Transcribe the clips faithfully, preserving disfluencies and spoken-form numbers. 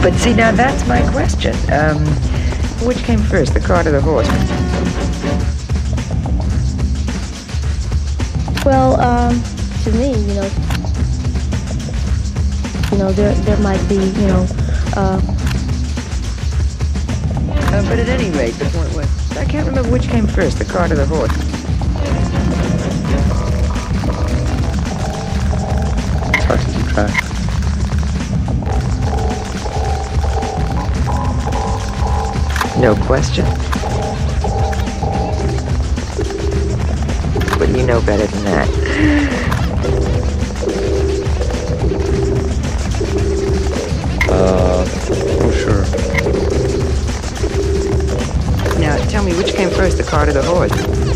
But see, now that's my question. Um, which came first, the cart or the horse? Well, um, to me, you know, you know, there there might be, you know, uh, uh but at any rate, the point was, I can't remember which came first, the cart or the horse. It's hard to keep track. No question. But you know better than that. Uh, oh sure. Now, tell me, which came first, the cart or the horse?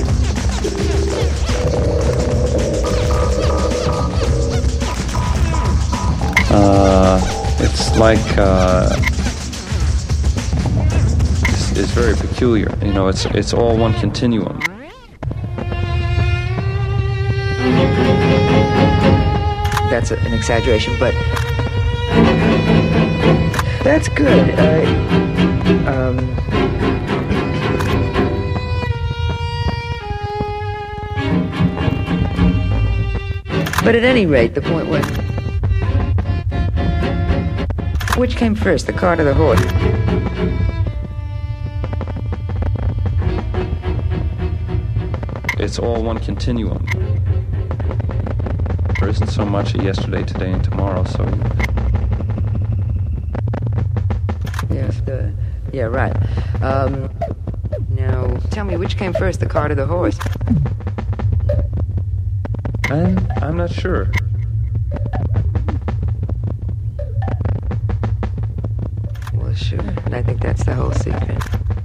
Uh, it's like, uh, it's, it's very peculiar. You know, it's it's all one continuum. That's a, an exaggeration, but that's good. Uh, um, but at any rate, the point was, which came first, the cart or the horse? It's all one continuum. There isn't so much a yesterday, today, and tomorrow, so... Yes, the... Yeah, right. Um, now, tell me, which came first, the cart or the horse? I'm, I'm not sure. Well, sure. And I think that's the whole secret.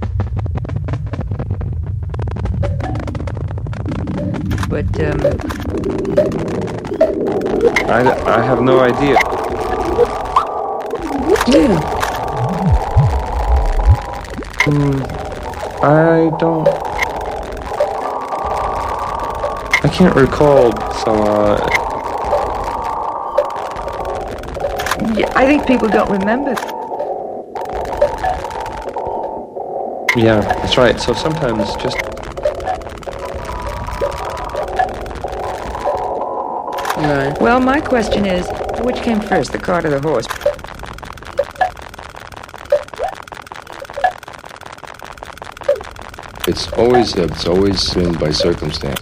But, um... I, I have no idea. Yeah. Hmm, I don't... I can't recall, so, uh... Yeah, I think people don't remember. Yeah, that's right. So sometimes just... Right. Well, my question is, which came first, the cart or the horse? It's always it's always been by circumstance.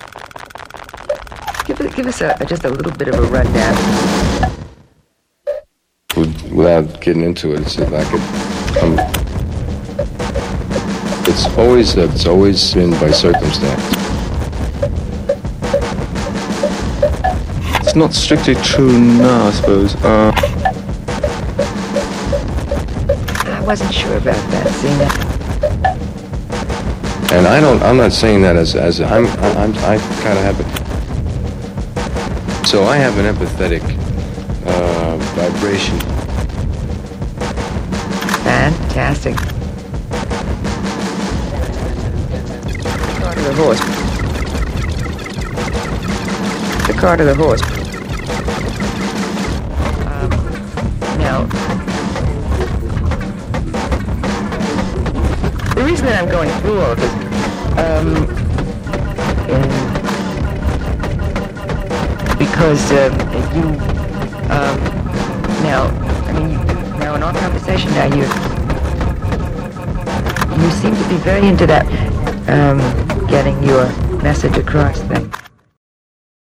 Give, it, give us a, just a little bit of a rundown. Without getting into it, it's like it, um, it's always it's always been by circumstance. It's not strictly true now, I suppose. Uh, I wasn't sure about that, see now. And I don't. I'm not saying that as as I'm. I'm. I kind of have it. So I have an empathetic uh, vibration. Fantastic. The cart or the horse? The cart or the horse? Um, now, the reason that I'm going through all of this, um, and because uh, you, um, now, I mean, now in our conversation now, you, you seem to be very into that, um, getting your message across thing.